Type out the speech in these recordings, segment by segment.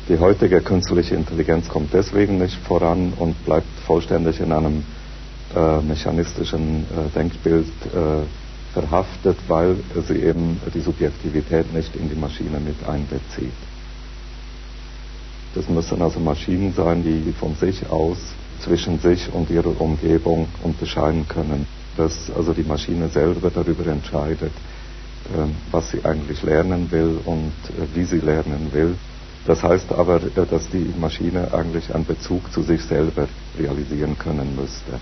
Die heutige künstliche Intelligenz kommt deswegen nicht voran und bleibt vollständig in einem mechanistischen Denkbild verhaftet, weil sie eben die Subjektivität nicht in die Maschine mit einbezieht. Das müssen also Maschinen sein, die von sich aus zwischen sich und ihrer Umgebung unterscheiden können, dass also die Maschine selber darüber entscheidet, was sie eigentlich lernen will und wie sie lernen will. Das heißt aber, dass die Maschine eigentlich einen Bezug zu sich selber realisieren können müsste.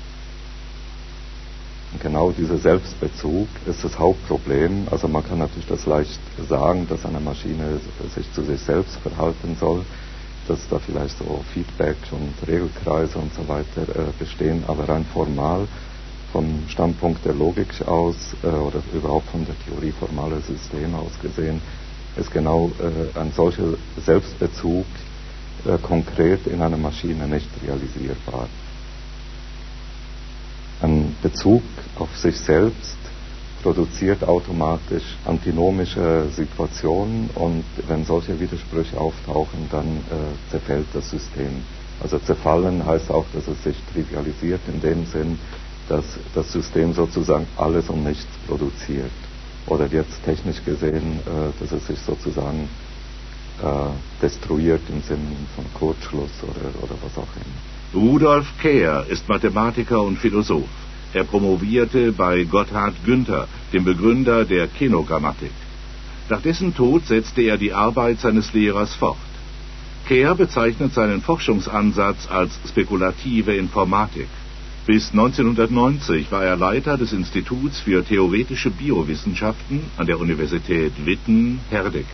Genau dieser Selbstbezug ist das Hauptproblem. Also man kann natürlich das leicht sagen, dass eine Maschine sich zu sich selbst verhalten soll, dass da vielleicht so Feedback und Regelkreise und so weiter bestehen, aber rein formal vom Standpunkt der Logik aus oder überhaupt von der Theorie formaler Systeme aus gesehen, ist genau ein solcher Selbstbezug konkret in einer Maschine nicht realisierbar. Ein Bezug auf sich selbst produziert automatisch antinomische Situationen und wenn solche Widersprüche auftauchen, dann zerfällt das System. Also zerfallen heißt auch, dass es sich trivialisiert in dem Sinn, dass das System sozusagen alles und nichts produziert. Oder jetzt technisch gesehen, dass es sich sozusagen destruiert im Sinne von Kurzschluss oder was auch immer. Rudolf Kjaer ist Mathematiker und Philosoph. Er promovierte bei Gotthard Günther, dem Begründer der Kenogrammatik. Nach dessen Tod setzte er die Arbeit seines Lehrers fort. Kjaer bezeichnet seinen Forschungsansatz als spekulative Informatik. Bis 1990 war er Leiter des Instituts für theoretische Biowissenschaften an der Universität Witten-Herdecke.